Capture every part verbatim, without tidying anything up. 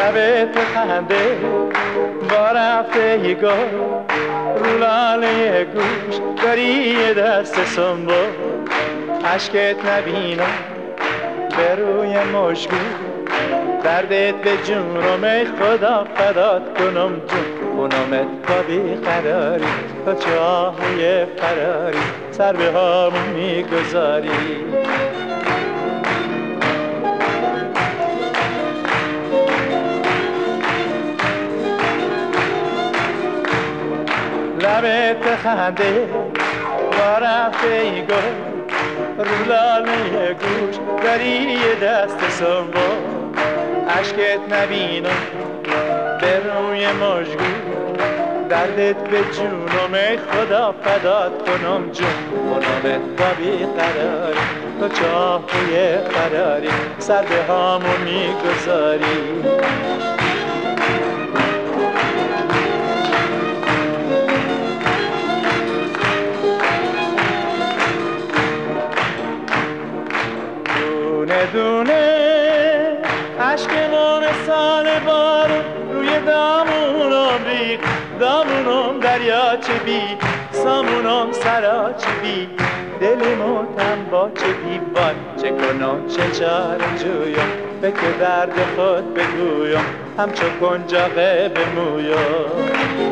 لبت خنده با رفته ی گل رو لاله گوش داری یه دست سنبول عشقت نبینم به روی مشگو دردت به جونم ای خدا فدات کنم جون خونمت با بیقراری تا چاهوی فراری سر به هامون میگذاری لبت خنده با رفته ی گل رو لاله گوش داری یه دست سنبول عشقت نبینم به روی مژگون دردت به جونم ای خدا فدات کنم جون خونمت با بیقراری تو چاهوی فراری سر به هامون میگذاری دونه دونه عشق ما مثال بارون روی دامونم ریخت دامونم دریاچه بی سامونم سراچه بی دلمو تن با چه دیوان چه کنم چه چاره جویم فکر درد خود بگویم همچو کنجاقه به مویم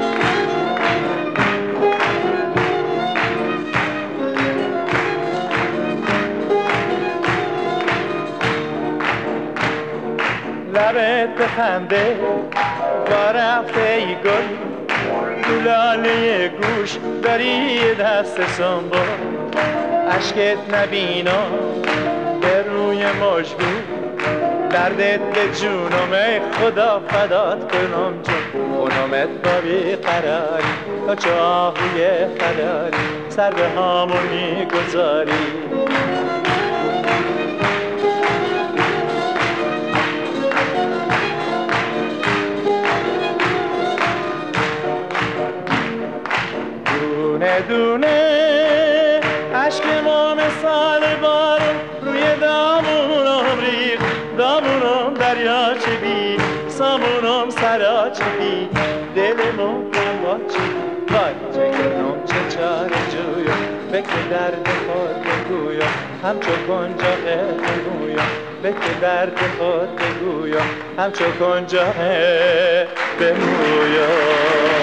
لبت خنده با رفته ی گل تو لاله گوش داری یه دست سنبول عشقت نبینم به روی مژگون دردت به جونم ای خدا فدات کنم جون خونمت با بیقراری تا چاهوی فراری سر به هامون میگذاری دونه دونه عشق ما مثال بارون روی دامونم ریخت دامونم دریاچه بی سامونم سراچه بی دلمو کن با چی وای چه کنم چه چاره جویم فکر درد خود بگویم همچو کنجاقه بگویم فکر درد خود بگویم همچو کنجاقه بگویم